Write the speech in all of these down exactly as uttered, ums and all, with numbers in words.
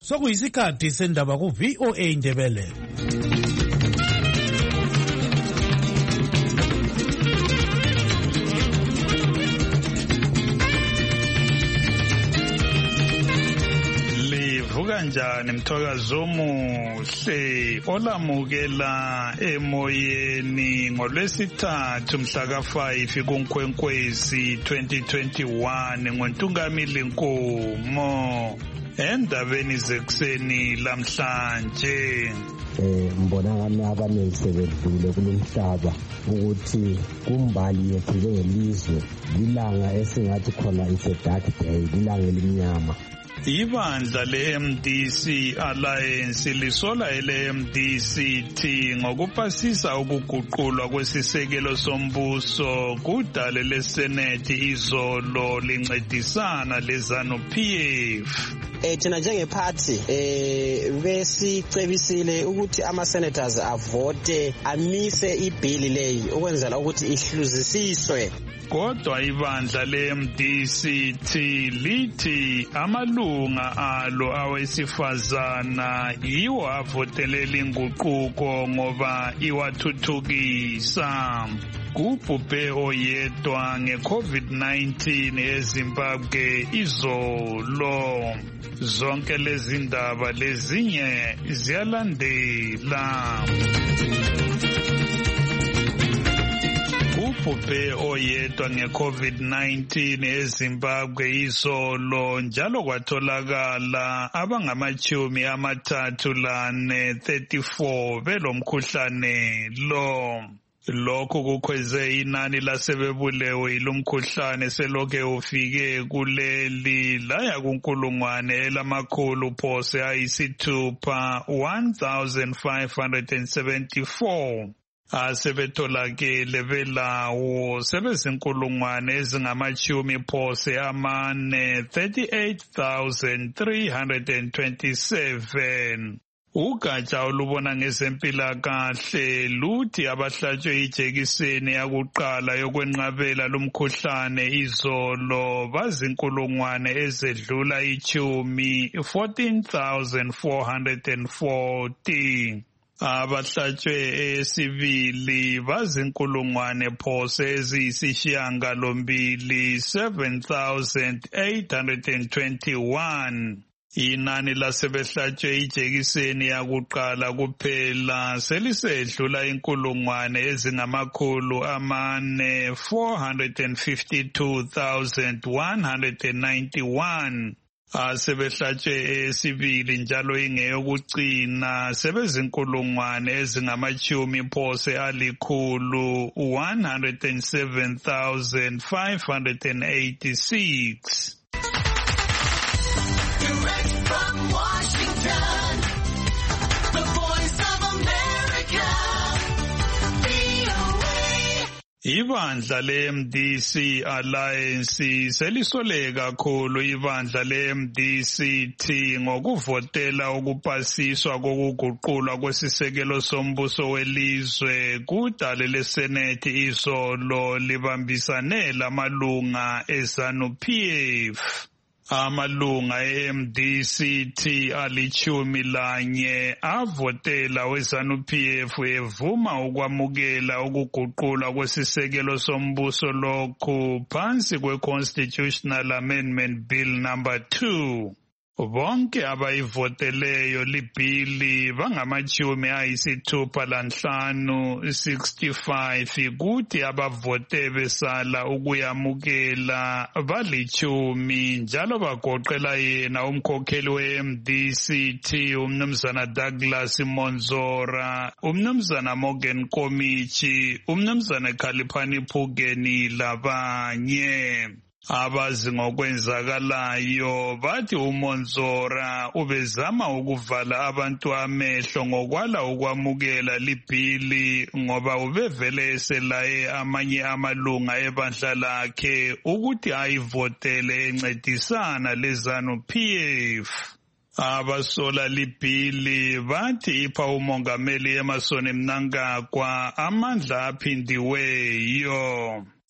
Sokuyisikhathi sendaba ku V O A Ndebele. Kanjani mthokazi omuhle olamukela emoyeni ngolwesithathu mhla ka five kuNkwenkwezi twenty twenty-one ngoNtungamili Nkomo endabeni zekuseni lamhlanje. eh mbona ngami abaningi sebedlule kulomhlaba ukuthi kumbali yethu njengelizwe lilanga esingathi khona is a dark day, lilanga elimnyama. Ibandla le-M D C Alliance lisola ele-M D C T ngokupasisa ukuguqulwa kwesisekelo sombuso kudale leSenethi izolo lincedisana leZanu-P F. Eh thina njengephathi eh besicebisile ukuthi ama senators avote amise ibhili leyi ukwenzela ukuthi ihluzisiswe. Kodwa ibandla le-M D C T lithi amalunga alo awesifazana yiwo avotelela inguquko ngoba iwathuthukisa. Kubhubhe oyedwa nge-COVID nineteen eZimbabwe izolo. Zonke lezi ndaba lezinye ziyalandela. Ubhubhe oyedwa nge-COVID nineteen eZimbabwe izolo njalo kwatholakala abangamachumi amathathu lane thirty-four belomkhuhlane lo. Lokhu kukhweze inani lasebebulewe ilomkhuhlane selokhe ufike kuleli laya kunkulungwane elamakhulu phose ayisithupha one thousand five hundred seventy-four. Asebetholakele belawo sebezinkulungwane ezingamachumi phose amane thirty-eight thousand three hundred twenty-seven. Ugatsha olubona ngezempilakahle luthi abahlatshwe ijekiseni yakuqala yokwenqabela lumkhuhlane izolo bazinkulungwane ezedlula ichumi fourteen thousand four hundred forty. Abahlatshwe esibili bazinkulungwane phose eziyisishiyagalombili seven thousand eight hundred twenty-one. Inani lasebehlatshwe ijekiseni yakuqala kuphela selisedlula inkulungwane ezingamakhulu amane four hundred fifty-two thousand one hundred ninety-one. Asebehlatshwe esibili njalo ingeyokucina sebezinkulungwane ezingamachumi phose alikhulu one hundred seven thousand five hundred eighty-six. Direct from Washington, the Voice of America, V O A. Ibandla le-M D C Alliance selisole kakhulu ibandla le-M D C T ngokuvotela ukupasiswa kokuguqulwa kwesisekelo sombuso welizwe kudale leSenethi izolo libambisane lamalunga eZanu-P F. Amalunga e-M D C T alichumi lanye avotela weZanu-P F evuma ukwamukela ukuguqulwa kwesisekelo sombuso lokhu phansi kwe-Constitutional Amendment Bill number two. Bonke abayivoteleyo libhili bangamachumi ayisithupha lanhlanu sixty-five kuthi abavote besala ukuyamukela balichumi njalo bagoqela yena umkhokheli we-M D C T umnumzana Douglas Monzora, umnumzana Morgan Komichi, umnumzana Khaliphani Phukeni labanye. Abazi ngokwenzakalayo bathi uMonzora ubezama ukuvala abantu amehlo ngokwala ukwamukela libhili ngoba ubevele eselaye amanye amalunga ebandla lakhe ukuthi ayivotele encedisana leZanu-P F. Abasola libhili bathi ipha umongameli Emmerson Mnangagwa amandla aphindiweyo.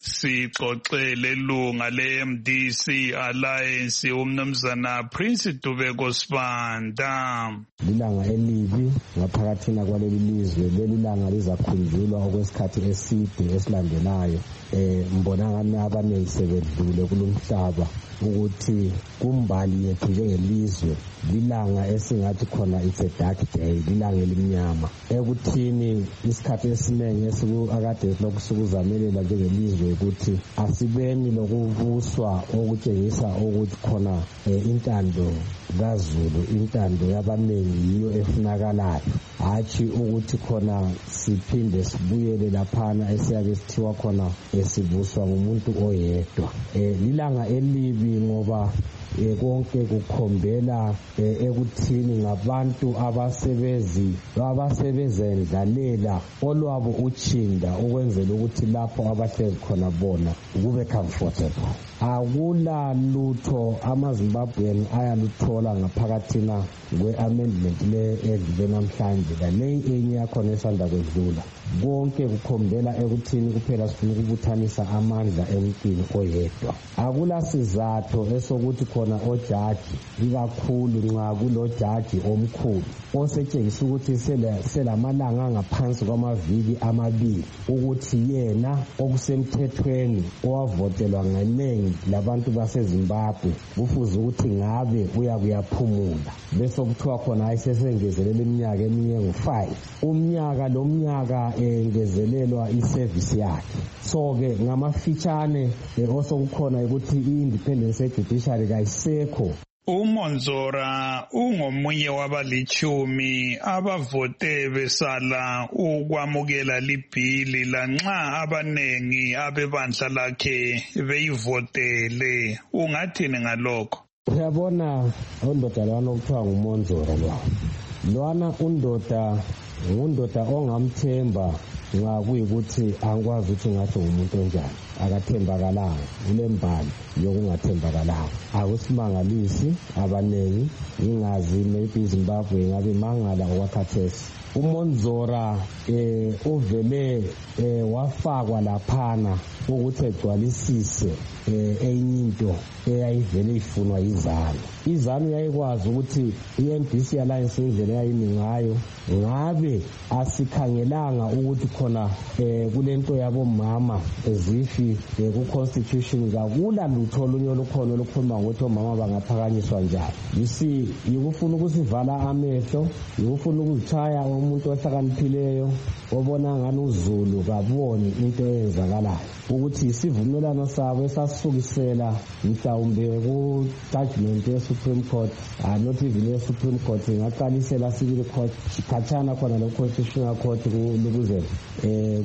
sixoxele ilunga le-M D C Alliance umnumzana Prince Dubeko Sibanda. Lilanga elibi ngaphakathina kwaleli lizwe, leli langa lizakhunjulwa okwesikhathi eside esilandelayo. Eh mbona ngani abaningi sebedlule kulomhlaba ukuthi kumbali yethu njengelizwe lilanga esingathi khona it's a dark day, lilanga elimnyama ekuthini isikhathi esiningi esiku-akade lokusukuzamelela njengelizwe ukuthi asibeni lokubuswa okutshengisa ukuthi khona eh, intando kaZulu, intando yabanengi yiyo efunakalayo, hatshi ukuthi khona siphinde sibuyele laphana esiyabe sithiwa khona esibuswa ngumuntu oyedwa. Eh, lilanga elibi ngoba eh, konke kukhombela eh, ekuthini ngabantu abasebezi abasebezendlalela olwabo utshinda ukwenzela ukuthi lapho abahlezi khona bona kube comfortable. Akula lutho amaZimbabwean ayaluthola ngaphakathina kwe-amendment le edlule namhlanje, leyi enye yakhona esanda kwedlula. Konke kukhombela ekuthini kuphela sifuna ukubuthanisa amandla emntwini oyedwa. Akula sizatho esokuthi khona ojaji, ikakhulu nxa kulojaji omkhulu osetshengisa ukuthi selamalanga ngaphansi kwamaviki amabili ukuthi yena okusemthethweni owavotelwa ngenengi labantu baseZimbabwe kufuze ukuthi ngabe uyakuyaphumula, bese kuthiwa khona ayisesengezelela iminyaka eminye ngu-five, umnyaka lo mnyaka engezelelwa iservice yakhe. So-ke ngamafitshane osokukhona ukuthi i-independence judiciary kayisekho. uMonzora ungomunye wabalichumi abavote besala ukwamukela libhili lanxa abanengi abebandla lakhe beyivotele. Ungathini ngalokho? Uyabona undoda lwana okuthiwa nguMonzora lo. Lwana undoda undoda ongamthemba nxa kuyikuthi angikwazi ukuthi ngathi umuntu onjani, akathembakalanga, ulembali yokungathembakalanga. Akusimangalisi abanengi, ngingazi maybe iZimbabwe ngabe mangala okwakhathesi. uMonzora eh uvele eh wafakwa laphana ukuthi egcwalisise eh enye into eyayivele ifunwa yizanu. Izanu yayikwazi ukuthi i-M D C Alliance indlela yayimi ngayo ngabe asikhangelanga ukuthi khona eh kulento yabomama ezifi ku constitution kakula lutho olunye olukhona olukhuluma ngokuthi omama bangaphakanyiswa njani. You see, yikufuna ukusivala amehlo, yikufuna ukuzithaya umuntu ohlakaniphileyo obona ngani uZulu kaboni into eyenzakalayo, ukuthi isivumelano sabo esasukisela mhlawumbe ku judgment ye Supreme Court, ah not even ye Supreme Court, ngaqalisela civil court khatshana khona lo constitutional court kuze eh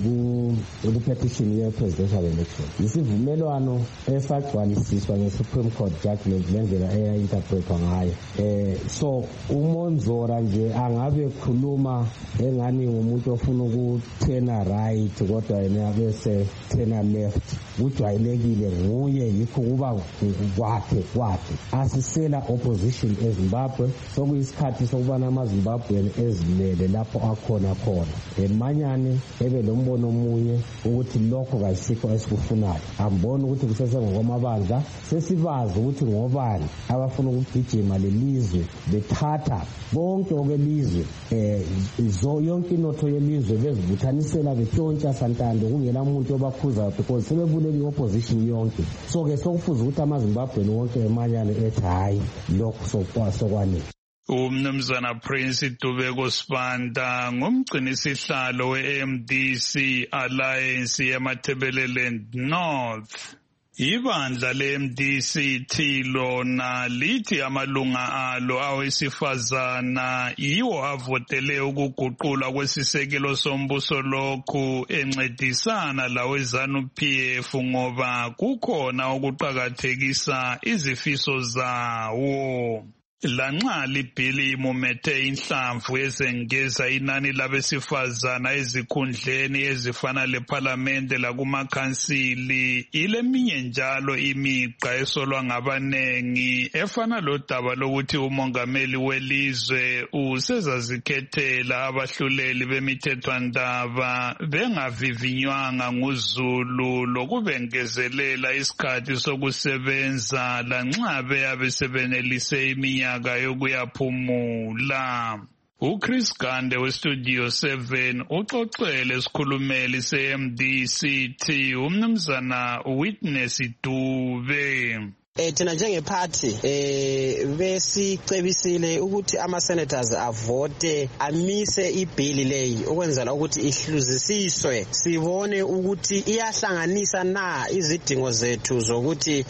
ku petition ye presidential election. Isivumelwano esagcwalisiswa nge Supreme Court judgment lendlela eya interpretwa ngayo. Eh so uMonzora nje angabe khuluma engani umuntu ofuna ukuthena right kodwa yena bese thena left, kujwayelekile nguye, yikho kuba kwakhe kwakhe asisela opposition eZimbabwe. Sokuyisikhathi sokubana amaZimbabwean ezilele lapho akhona khona emanyane ebe lombono omunye ukuthi lokho kayisikho esikufunayo. Ambona ukuthi kusesengokwamabandla, sesibazi ukuthi ngobani abafuna ukugijima lelizwe bethatha bonke okwelizwe eh izo yonke inotho yelizwe bezibuthanisela betshontsha santando kungela umuntu obakhuza because sebebulele opposition yonke. So ke sokufuza ukuthi amaZimbabwe wonke emanyane ethi hayi lokho sokwanele. Umnumzana Prince Dubeko Sibanda ngumgcinisihlalo we-M D C Alliance yamaThebeleland North. Ibandla le-M D C T lona lithi amalunga alo awesifazana yiwo avotele ukuguqulwa kwesisekelo sombuso lokhu encedisana lawe ZANU P F ngoba kukhona ukuqakathekisa izifiso zawo. Lanxa libhili imumethe inhlamvu ezengeza inani labesifazana ezikhundleni ezifana leParlamente lakumakhansili, ileminye njalo imiqa esolwa ngabanengi efana lodaba lokuthi umongameli welizwe usezazikhethela abahluleli bemithethwandaba bengavivinywanga nguZulu lokubengezelela isikhathi sokusebenza lanxa beyabe sebenelise iminyaka yokuyaphumula. uChris Gande weStudio seven uxoxele isikhulumeli se-M D C T umnumzana Witness Dube. Eh thina njengephathi eh besicebisile ukuthi ama senators avote amise ibhili leyi ukwenzela ukuthi ihluzisiswe sibone ukuthi iyahlanganisa na izidingo zethu zokuthi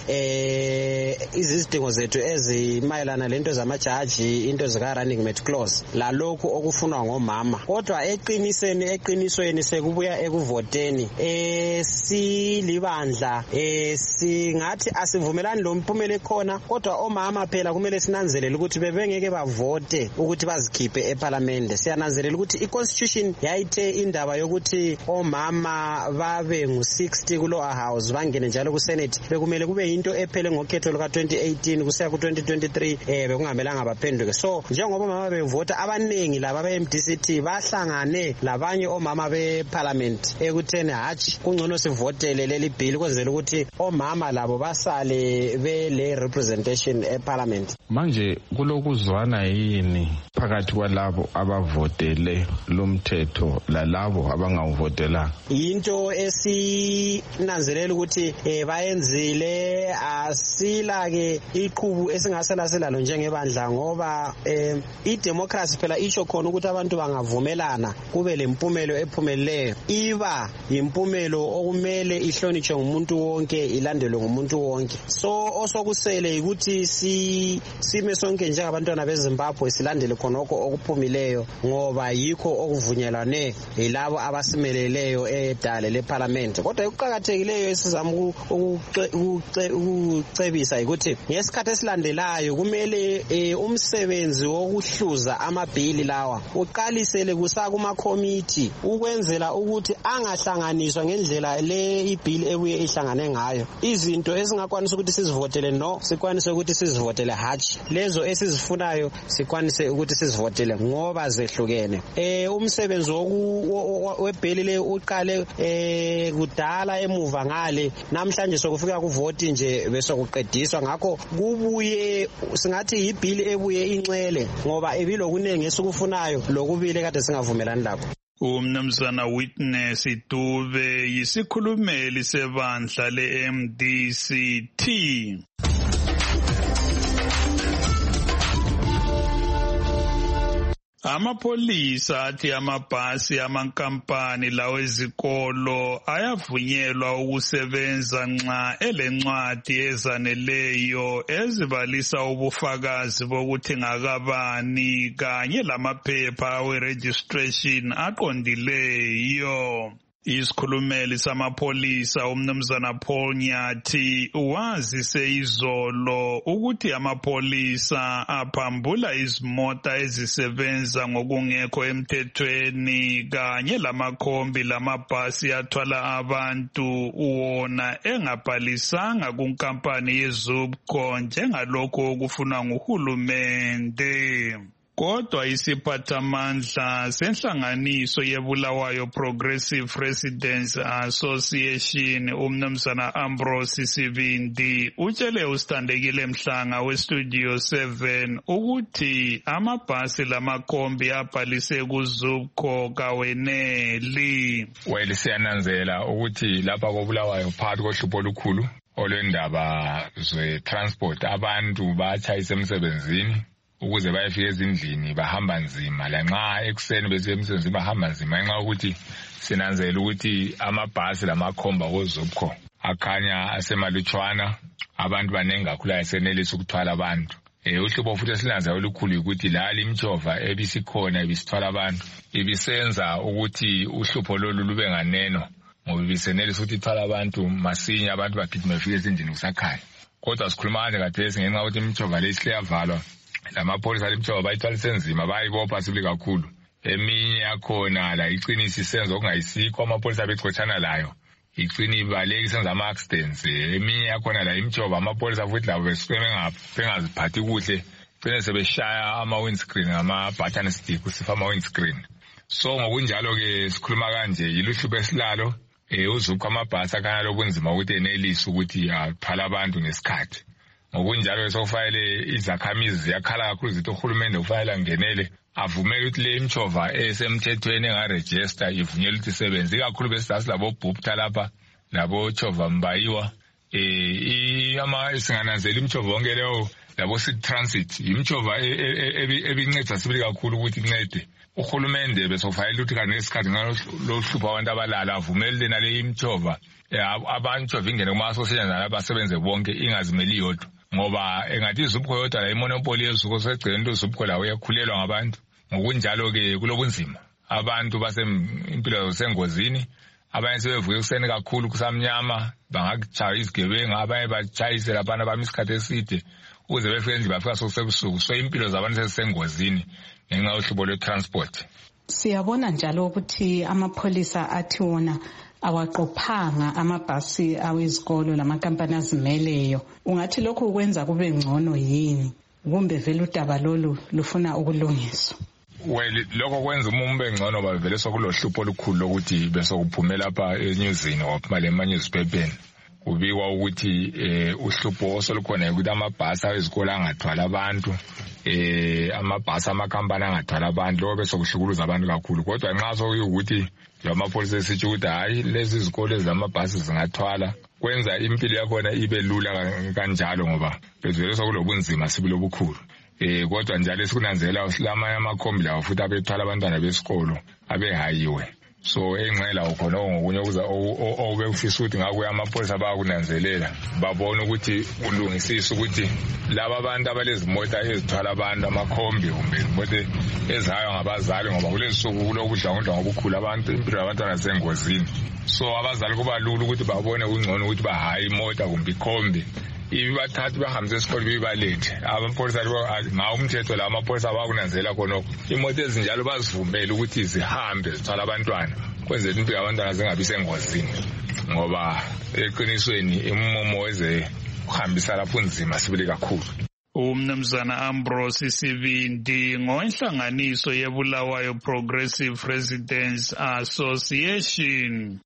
eh izidingo zethu ezimayelana lento zamajaji into zika running mate clause lalokho okufunwa ngomama. Kodwa eqiniseni eqinisweni sekubuya ekuvoteni eh silibandla eh singathi asivumelani lo mpumela khona, kodwa omama phela kumele sinanzelele ukuthi bebengeke bavote ukuthi bazikhiphe eParliament. Siyananzelela ukuthi iConstitution yayithe indaba yokuthi omama babe ngu sixty kulower house bangene njalo kuSenate bekumele kube into ephele ngokhetho luka twenty eighteen kusiya ku twenty twenty-three eh bekungamelanga baphenduke. So njengoba omama bevota abanengi laba be-M D C T bahlangane labanye omama beParliament ekutheni hatshi kungcono sivotele leli bill kwenzela ukuthi omama labo basale le representation eParliament. Manje kulokuzwana yini phakathi kwalabo abavotele lomthetho lalabo abangawuvotela? Into esinanzelela ukuthi eh bayenzile asila ke iqhubu esingasela selalo njengebandla ngoba eh idemocracy phela isho khona ukuthi abantu bangavumelana kube lempumelo ephumeleleyo iba impumelo okumele ihlonitshwe ngumuntu wonke ilandelwe ngumuntu wonke. So osokusele ukuthi si sime sonke njengabantwana beZimbabwe silandele khonoko okuphumileyo ngoba yikho okuvunyelwane yilabo abasimeleleyo edale leParliament. Kodwa ukuqhakathekileyo esizama ukucebisa ukuthi ngesikhathi esilandelayo kumele umsebenzi wokuhluza amabhili lawa uqalisele kusakuma committee ukwenzela ukuthi angahlanganiswa ngendlela le ibhili ebuye ihlangane ngayo. Izinto esingakwanisa ukuthi sizivotele no sikwanise ukuthi sizivotele hatshi, lezo esizifunayo sikwanise ukuthi sizivotele ngoba zehlukene. Eh umsebenzi webhili le uqale eh kudala emuva ngale namhlanje sokufika kuvoti nje bese kuqediswa ngakho kubuye singathi ibhili ebuye inxele ngoba ebilokunenge esikufunayo lokubili kade singavumelani lapho. Umnumzana Witness Dube yisikhulumeli sebandla le-M D C T. Amapolisa athi amabhasi amankampani lawo ezikolo ayavunyelwa ukusebenza nxa elencwadi ezaneleyo ezibalisa ubufakazi bokuthi ngakabani kanye lamaphepha awe-registration aqondileyo. Isikhulumeli samapolisa umnumzana Paul Nyathi wazise izolo ukuthi amapolisa aphambula izimota ezisebenza ngokungekho emthethweni kanye lamakhombi lamabhasi athwala abantu wona engabhalisanga kunkampani yeZubco njengalokho okufunwa nguhulumende. Kodwa isiphathamandla senhlanganiso yeBulawayo Progressive Residents Association umnumzana Ambrose Sibindi utshele uStandekile Mhlanga weStudio seven ukuthi amabhasi lamakhombi abhalise kuZubco kaweneli. Well siyananzela ukuthi lapha koBulawayo phakathi kohlupho olukhulu olwendaba ze-transport abantu batshayisa emsebenzini ukuze bayefika ezindlini bahamba nzima lanxa ekuseni bese emsebenzini bahamba nzima ngenxa ukuthi sinanzela ukuthi amabhasi lamakhomba koZubco akhanya asemalutshwana abantu banengi kakhulu ayisenelisa ukuthwala abantu. Eh uhlupho futhi esinanzela olukhulu ukuthi lali imjova ebisikhona ebisithwala abantu ibisenza ukuthi uhlupho lolu lube nganeno ngoba ibisenelisa ukuthi ithwala abantu masinya abantu bagijima befika ezindlini kusakhanya. Kodwa sikhuluma kanje khathesi ngenxa ukuthi imjova lesihle yavalwa lamapholisa alimtshova bayithwalise nzima bayibopha sibili kakhulu. Eminye yakhona la iqinisa isenzo okungayisikho amapholisa bexotshana layo igcina ibaleka isenza ama-accidents. Eminye yakhona la imtshova amapholisa futhi labo besuke bengaziphathi kuhle gcine sebeshaya ama-windscreen ngama-button stick usifa ama-windscreen. So ngokunjalo-ke sikhuluma kanje yiluhlupho esilalo um uzukho amabhasi akhanya lobunzima ukuthi enelise ukuthi athwala abantu ngesikhathi. Ngokunjalo sokufanele izakhamizi ziyakhala kakhulu zithi uhulumende ufanele angenele avumele ukuthi le imtshova esemthethweni engarejista ivunyelwe ukuthi isebenze ikakhulu besizasi labo bhupta lapha labo tshova mbayiwa eh ama singananzela imtshova yonke leyo labo City Transit imtshova ebinceda sibili kakhulu ukuthi incede uhulumende besofanele ukuthi kanesikhathi ngalohlupha abantu abalala avumele nale imtshova abantu ingene kuma association abasebenze bonke ingazimeli yodwa ngoba engathi izubukho yodwa la imonopoly yezuko segcene into izubukho lawo yakhulelwa ngabantu. Ngokunjalo ke kulobunzima abantu basempilo zosengozini abanye sebevuke kuseni kakhulu kusamnyama bangakutshaya izigebenga abanye batshayise labana bamisikhathi eside ukuze befike endlini bafika sokusebusuku so impilo zabantu sesengozini ngenxa yohlobo lwe-transport. Siyabona njalo ukuthi amapholisa athi wona awaqophanga amabhasi awezikolo lamakampani azimeleyo. Ungathi lokhu ukwenza kube ngcono yini kumbe vele udaba lolu lufuna ukulungiswa? Well lokho kwenza umumbe ngcono bavele sokulohlupho olukhulu lokuthi bese kuphumela lapha eNewsini waphuma le newspapers kubikwa ukuthi eh uhlupho osolukhona ukuthi amabhasi awezikolo angathwala abantu eh amabhasi amakampani angathwala abantu lokho bese kuhlukuluza abantu kakhulu. Kodwa nxa sokuyukuthi lamapholisa esithi ukuthi hayi lezi zikole zamabhasi zingathwala kwenza impilo yakhona ibe lula kanjalo ngoba bezwele sokulobunzima sibilo bukhulu. Eh kodwa njalo sikunanzela usilamanye amakhombi lawo futhi abethwala abantwana besikolo abehayiwe. So engcela ukhona ngokunye ukuza obekufisa ukuthi ngakuya amapholisa bayakunanzelela babona ukuthi ulungisisa ukuthi laba abantu abalezimota ezithwala abantu amakhombi kumbe izimota ezayo ngabazali ngoba kulesuku kulokudla ngobukhulu abantu impilo yabantwana sengozini. So abazali kuba lula ukuthi babone ungcono ukuthi bahayi imota kumbe ikhombi ibathatha bahambise esikole bibalethe. Amapholisa ngawo umthetho la amapholisa bakunanzela khona imoto ezinjalo bazivumela ukuthi zihambe zithwala abantwana kwenzela impilo yabantwana zingabi sengozini ngoba eqinisweni immomo weze uhambisa lapho nzima sibili kakhulu. Umnumzana Ambrose Sibindi ngoinhlanganiso yeBulawayo Progressive Residents Association.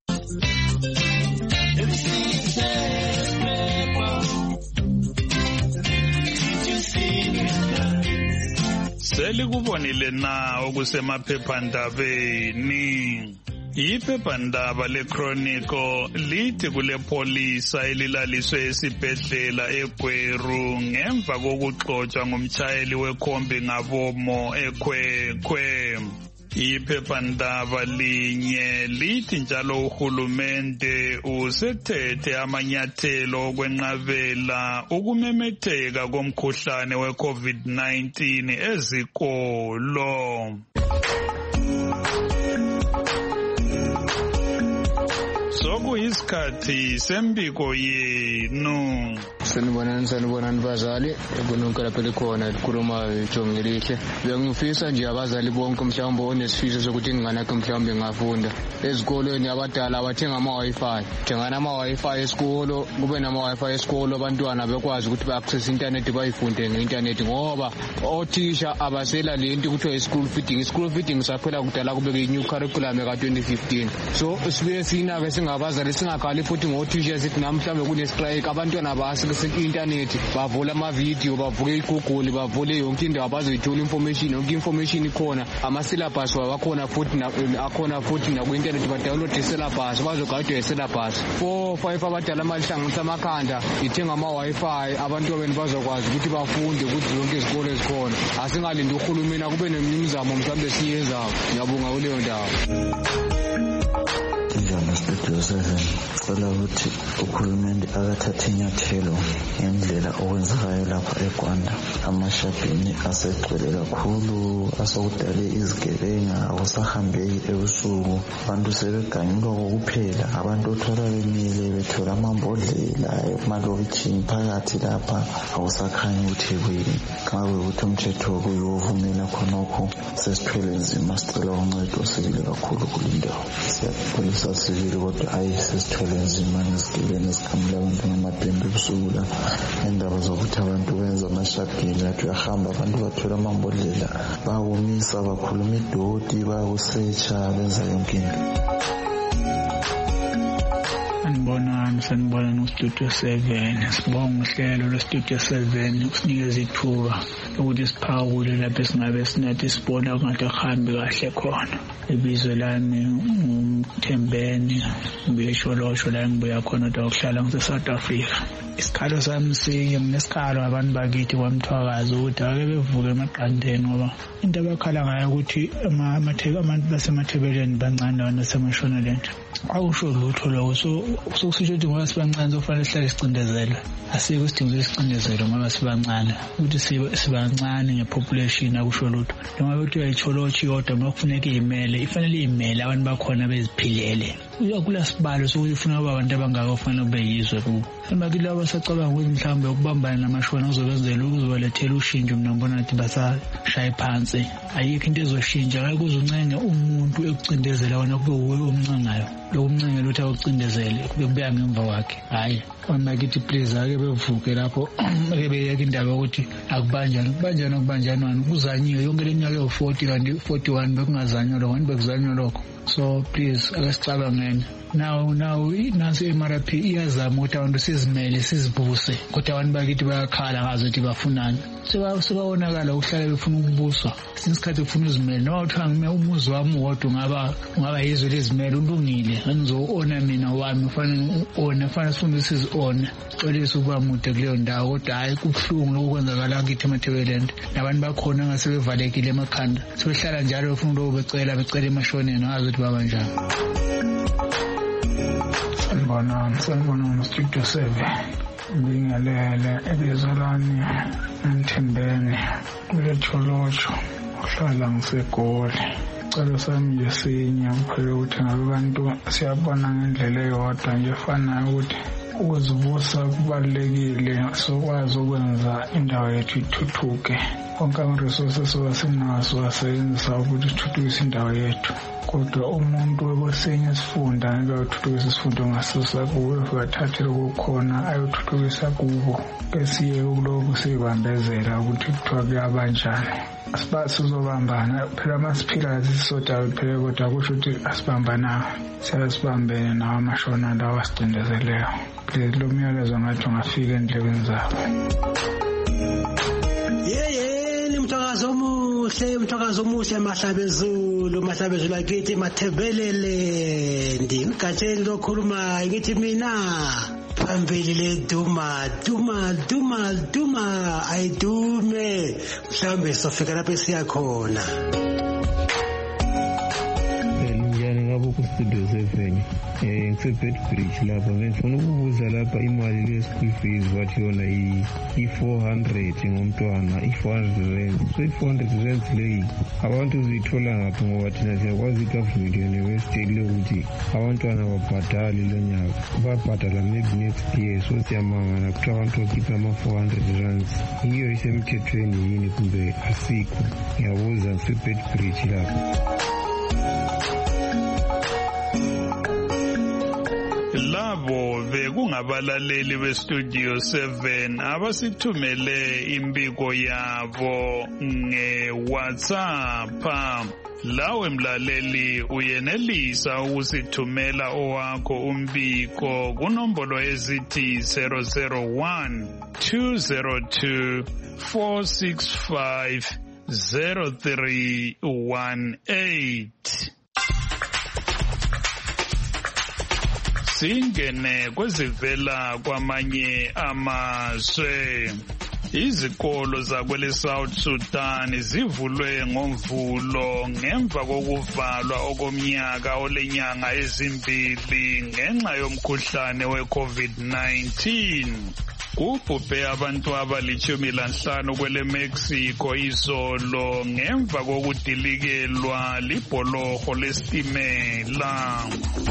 Selikubonile na okusemaphephandabeni. Iphephandaba leChronicle lithi kule polisa elilaliswe esibhedlela eGweru ngemva kokuxotsha ngumtshayeli wekhombi ngabomo eKwekwe. Iphephandaba linye lithi njalo uhulumende usethethe amanyathelo okwenqabela ukumemetheka komkhuhlane we-COVID nineteen ezikolo. Sokuyisikhathi sembiko yenu. Sanibonani sanibonani bazali ebononke lapha likhona likhuluma Jongelihle. Bengifisa nje abazali bonke mhlawumbe onesifiso sokuthi ingane yakhe mhlawumbe ngafunda ezikolweni abadala abathenga ama-Wi-Fi thengana ama-Wi-Fi esikolo kube nama-Wi-Fi esikolo abantwana bekwazi ukuthi ba-access internet bayifunde nge-internet ngoba othisha abasela lento kuthiwa i-school feeding i-school feeding saphela kudala kubeke i-new curriculum eka-twenty fifteen. So sibuye sina-ke singabazali singakhali futhi ngothisha sithi namhlawumbe kune-strike abantwana basi internet bavula ama-video bavuke i-Google bavule yonke indawo bazoyithola information yonke information ikhona ama-syllabus wabakhona futhi akhona futhi naku-internet badownload i-syllabus bazogayidwa i-syllabus. Four five abadala amalihlanganisa amakhanda ithenga ama-Wi-Fi abantu abeni bazokwazi ukuthi bafunde ukuthi zonke izikolo ezikhona asingalindi uhulumeni kube nemizamo mhlawumbe siyenzayo. Ngiyabonga kuleyo ndawo. Njani studio seven cela ukuthi uhulumende akathathe inyathelo ngendlela okwenzekayo lapha eGwanda. Amashabhini asegcwele kakhulu, asokudale izigebenga, akusahambeki ebusuku, abantu sebeganyulwa kokuphela. Abantu othola bemile bethola amambodlela emalokitshini phakathi lapha, akusakhanyi ukuthi kuyini. Xa kuyukuthi umthetho kuyiwo ovumela khonokho, sesithwele nzima, sicela uncedo osibili kakhulu kule ndawo. Siyapholisa sibili kodwa hayi sesithwele nzima ngezigebenga ezigamula abantu ngamadembe ebusuku la. Indaba zokuthi abantu benza amashabhini athi uyahamba abantu bathola amambodlela, bayakomisa, bakhuluma idoti, bayakusetsha, benza yonke into. Sanibonani, sanibonani uStudio seven. Sibonga uhlelo lweStudio seven ukusinikeza ithuba ukuthi siphawule lapho esingabe sinathi sibona kungathi akuhambi kahle khona. Ibizo lami nguMthembeni Mbuyisholosho, la ngibuya khona kodwa ukuhlala ngise-South Africa. Isikhalo sami sinye, nginesikhalo abantu bakithi kwaMthwakazi ukuthi ake bevuke emaqandeni, ngoba into abakhala ngayo ukuthi abantu basemathebeleni bancane naseMashonaland awusho lutho lokho. So sokusisho ukuthi ngoba sibancane sofanele sihlale sicindezela. Asikho isidingo sesicindezelo ngoba sibancane, ukuthi sibancane ngepopulation akusho lutho. Noma bethi uyayitsholotsha yodwa makufuneka imele, ifanele imele abantu bakhona beziphilele. Kula sibalo sokuthi ufuna abantu abangaka kufanele kube yizwe kubo. Emabili abasacabanga ukuthi mhlawumbe ukubambana namashona kuzobenzela ukuzobalethela ushintsho. Mina ngibona ukuthi basashaya phansi, ayikho into ezoshintsha. Ngeke uzuncenge umuntu ekucindezela wona kube uwe omncangayo, lokumncengela ukuthi awucindezele kube kubuya ngemva kwakhe. Hayi, amakithi please ake bevuke lapho, ake beyeke indaba yokuthi akubanjani kubanjani kubanjani kuzanyiwe yonke leminyaka yo-forty kanti forty-one bekungazanywa lokho, kanti bekuzanywa lokho. So please akasicabangeni. Now now nansi M R P iyazama ukuthi abantu sizimele sizibuse, kodwa abantu bakithi bayakhala ngazo ukuthi bafunani. Sebawonakala uhlala befuna ukubuswa, sinesikhathi ufuna uzimele. Noma uthiwa ngime umuzi wami wodwa ungaba ungaba yizwe lezimele ulungile, ngizo-ona mina wami, ufanele ona, kufanele sifune sizi-ona. Xolisa ukuba mude kuleyo ndawo, kodwa hayi kubuhlungu lokwenzakala kithi eMathebeleni. Nabantu bakhona ngasebevalekile emakhanda, sebehlala njalo befuna lokho becela becela emashoneni, ngazi ukuthi baba njani. Sanibonani, sanibonani uStudio seven. Ngibingelele ibizo lami Mthembeni Mbuyisholosho, uhlala ngiseGoli. Isicelo sami nje sinye kuphela ukuthi ngabe abantu siyabona ngendlela eyodwa nje efanayo ukuthi ukuzibusa kubalulekile, sokwazi ukwenza indawo yethu ithuthuke. Konke ama-resources sinazo asebenzisa ukuthi sithuthukise indawo yethu, kodwa umuntu wekwesinye isifunda ngeke ayothuthukisa isifundo ngasusa kuwe, wathathele kukhona ayothuthukisa kubo, besiye kulokhu siyibambezela ukuthi kuthiwa kuyabanjani. Asiba sizobambana phela masiphila sisodwa phela, kodwa kusho ukuthi asibambananga, siyasibambene nawo amashona lawo asicindezeleyo. Please lo myalezo ngathi ungafika endlebeni zabo. Yeyeni mthakazo omuhle, mthakazo omuhle Mahlabezulu, Mahlabezulu akithi Mathebelele. Ndigatsheni lokhuluma ngithi mina phambili le duma duma duma duma ayidume, mhlambe sofika lapho siya khona. Studio seven eh ngisebedbridge lapha, ngifuna ukubuza lapha imali le-school fees bathi yona i-four hundred ngomntwana, i-four hundred rand. So i-four hundred rand leyi abantu zithola ngaphi? Ngoba thina siyakwazi i-government university lokuthi abantwana babhadali lo nyaka, babhadala maybe next year. So siyamangala kuthi abantu bakhipha ama-four hundred rands. Iyo isemthethweni yini kumbe asikho? Ngiyabuza, ngisebedbridge lapha. Labo bekungabalaleli beStudio seven abasithumele imbiko yabo ngeWhatsApp. Lawe mlaleli uyenelisa ukusithumela owakho umbiko kunombolo ezithi zero zero one two zero two four six five zero three one eight. Singene kwezivela kwamanye amazwe. Izikolo zakwele South Sudan zivulwe ngoMvulo ngemva kokuvalwa okomnyaka olenyanga ezimbili ngenxa yomkhuhlane we-COVID nineteen. Kubhubhe abantu abalitshumi lanhlanu kwele Mexico izolo ngemva kokudilikelwa libholoho lesitimela.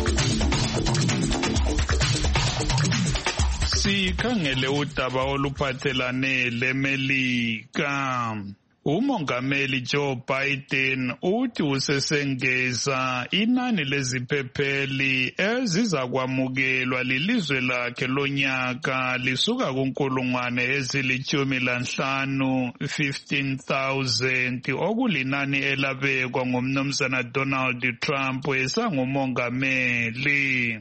Sikhangele udaba oluphathelane leMelika. Umongameli Joe Biden uthi usesengeza inani leziphepheli ezizakwamukelwa lilizwe lakhe lonyaka lisuka kunkulungwane ezilitshumi lanhlanu fifteen thousand okulinani elabekwa ngumnumzana Donald Trump esangumongameli.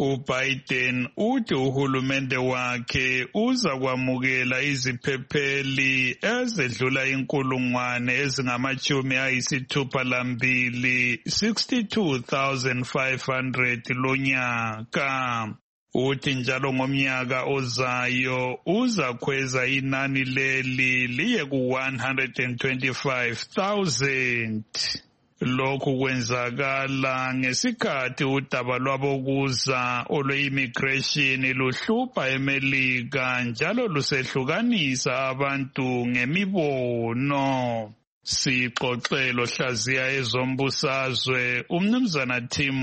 uBiden uthi uhulumende wakhe uza kwamukela iziphepheli ezedlula inkulungwane ezingamachumi ayisithupha lambili sixty-two thousand five hundred lonyaka. Uthi njalo ngomnyaka ozayo uzakhweza inani leli liye ku one hundred twenty-five thousand. Lokhu kwenzakala ngesikhathi udaba lwabokuza olwe-immigration luhlupha eMelika njalo lusehlukanisa abantu ngemibono. Sixoxelo hlaziya ezombusazwe umnumzana Tim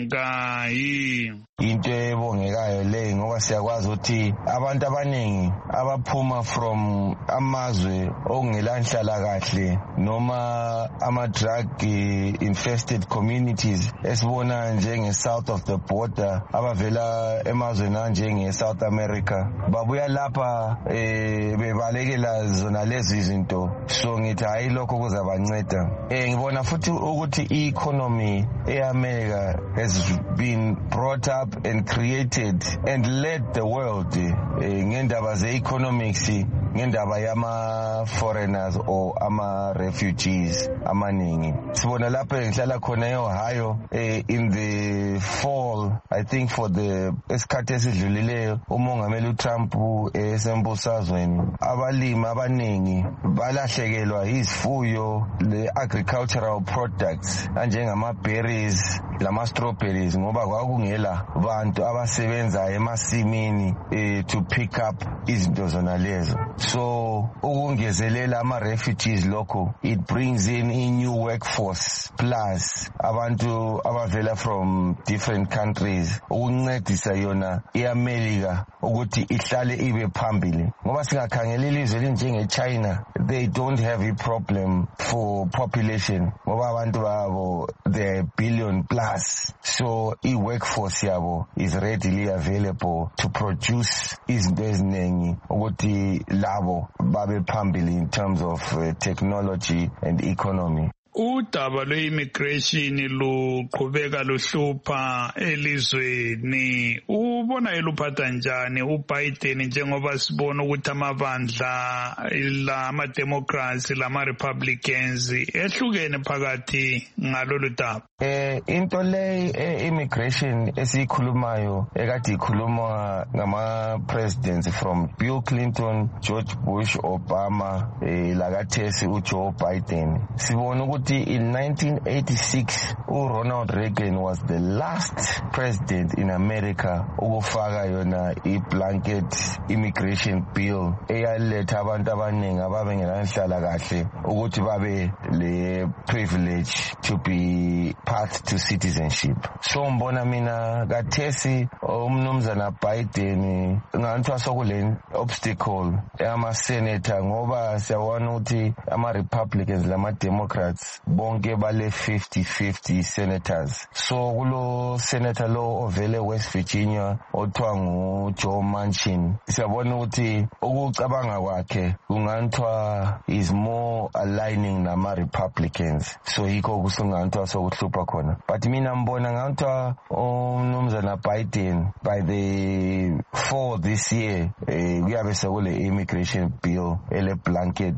Moringai. Into ebongekayo le ngoba siyakwazi ukuthi abantu abaningi abaphuma from amazwe okungelanhlala kahle noma ama drug infested communities esibona njenge south of the border abavela emazweni anjenge South America babuya lapha eh bebalekela zona lezi zinto. So ngithi hayi lokho kuzabanceda. Eh ngibona futhi ukuthi i-economy eAmerica has been brought up and created and led the world eh ngendaba ze-economics ngendaba yama foreigners or ama refugees amaningi. Sibona lapha ngihlala khona eOhio eh in the fall I think for the esikhathi esidlulileyo umongameli uTrump esembusazweni abalimi abaningi balahlekelwa izifuyo le agricultural products anjengama berries lama strawberries ngoba kwakungela bantu abasebenza emasimini eh, to pick up izinto zona lezo. So ukungezelela ama refugees lokho it brings in a new workforce plus abantu abavela from different countries ukuncedisa yona iAmerica ukuthi ihlale ibe phambili ngoba singakhangela ilizwe linjenge China they don't have a problem for population ngoba abantu babo they billion plus. So i workforce yabo is readily available to produce izinto eziningi ukuthi labo babe phambili in terms of uh, technology and economy. Udaba lwe-immigration luqhubeka luhlupha elizweni. Ubona eluphatha njani uBiden njengoba sibona ukuthi amabandla la ama-Democrats lama-Republicans ehlukene phakathi ngalolu daba? Eh into le immigration esikhulumayo ekade ikhuluma ngama presidents from Bill Clinton, George Bush, Obama eh lakathesi uJoe Biden. Sibona ukuthi in nineteen eighty-six uRonald Reagan was the last president in America ukufaka yona i-blanket immigration bill eyaletha abantu abaningi ababengelanhlala kahle ukuthi babe le privilege to be path to citizenship. So mbona mina kathesi umnumzana Biden ngathiwa sokule obstacle ama senator ngoba siyabona ukuthi ama Republicans lama Democrats bonke bale fifty fifty senators. So kulo senator lo ovele West Virginia othiwa nguJoe Manchin siyabona ukuthi ukucabanga kwakhe kungathiwa is more aligning nama Republicans. So yikho kusungathiwa sokuhlupha khona. But mina mbona ngathiwa umnumzana Biden by the fall this year eh, kuyabe sekule immigration bill ele blanket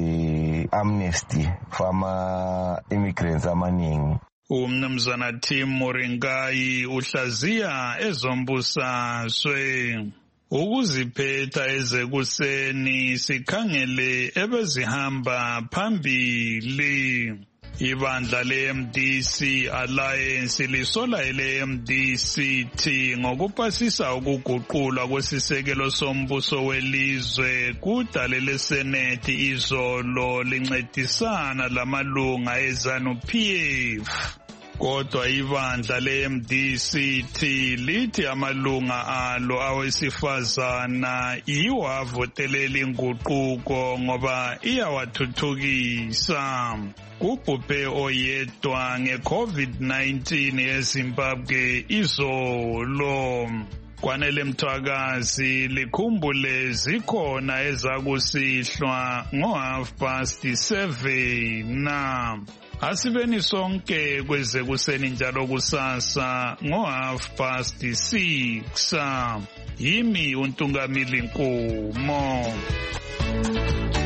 eh, amnesty for ama immigrants amaningi. Umnumzana Tim Moringai uhlaziya ezombusazwe. ukuziphetha ezekuseni sikhangele ebezihamba phambili. Ibandla le-M D C Alliance lisola ile-M D C T ngokupasisa ukuguqulwa kwesisekelo sombuso welizwe kudale lesenethi izolo lincedisana lamalunga eZANU-P F. Kodwa ibandla le-M D C T lithi amalunga alo awesifazana yiwo avotelela inguquko ngoba iyawathuthukisa. Kubhubhe oyedwa nge-COVID nineteen eZimbabwe izolo. Kwanele Mthwakazi likhumbule zikhona ezakusihlwa ngo-half past seven na. Asibeni sonke kweze kuseni njalo kusasa ngo-half past six. Yimi uNtungamili Nkomo.